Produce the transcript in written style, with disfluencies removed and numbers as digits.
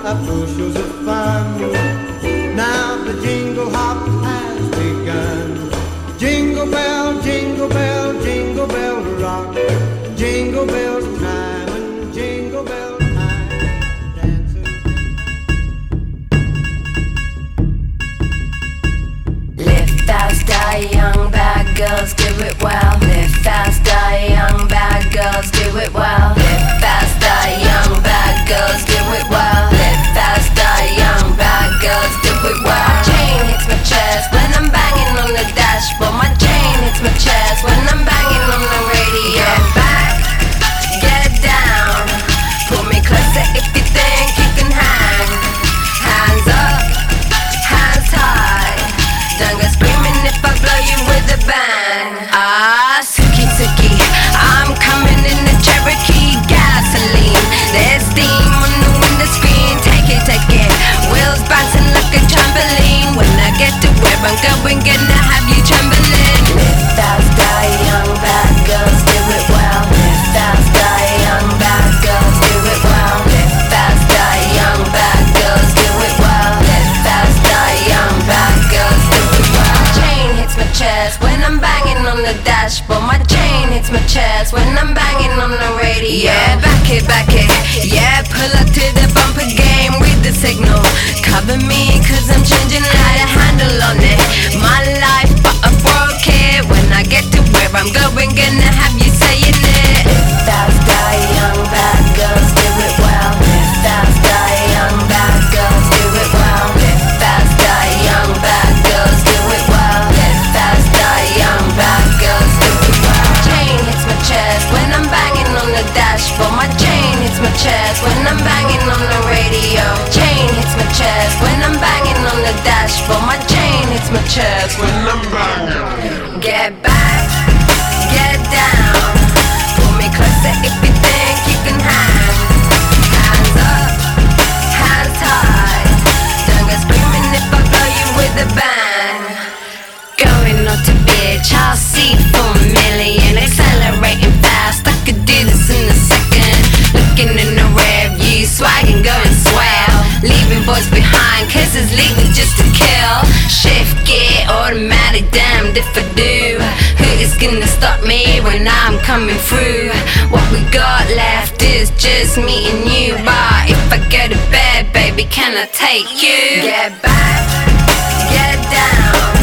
bushels of fun. Now the jingle hop has begun. Jingle bell, jingle bell, jingle bell rock. Jingle bells time and jingle bell time. Dancing. Live fast, die young, bad girls do it well. Live fast, die young, bad girls do it well. Live fast, die young, bad girls do it well. Live fast, die young, bad girls do it well. My chain hits my chest when I'm banging on the dashboard. My chain hits my chest when I'm banging on the radio. Get back, get down, pull me closer if you think you can hang. Hands up, hands high. Don't go screaming if I blow you with a bang. Ah, Suki Suki, I'm coming in the Cherokee gasoline. There's steam on the window screen. Take it. Wheels bouncing like a trampoline. When I get to where I'm going, gonna have you trembling. Live fast, die young, bad girls do it well. Live fast, die young, bad girls do it well. Live fast, die young, bad girls do it well. Live fast, die young, bad girls do it well. My chain hits my chest when I'm banging on the dashboard. My chain hits my chest when I'm banging on the radio. Yeah, back it. Yeah, pull up to the bumper game with the signal. Cover me cause I'm changing how to handle on it. My life but I broke it. When I get to where I'm going, gonna have you saying it. Live fast, die young, bad girls do it well. Live fast, die young, bad girls do it well. Live fast, die young, bad girls do it well. Live fast, die young, bad girls do it well. My chain hits my chest when I'm banging on the dashboard. My chain hits my chest when I'm banging on the radio. Chain hits my chest when I'm banging on the dashboard. My chain hits my chest when I'm banging. Get back, get down, pull me closer if you think you can hang. Hands up, hands high. Don't go screaming if I blow you with a bang. Going on to bitch, I'll see for a million. Accelerating fast, I could do this in a second. Looking in the rear view, swagging, going swell. Leaving boys behind, cause it's legal just to kill. Shift gear, automatic, damned if I do. Who is gonna stop me when I'm coming through? What we got left is just me and you. But if I go to bed, baby, can I take you? Get back, get down,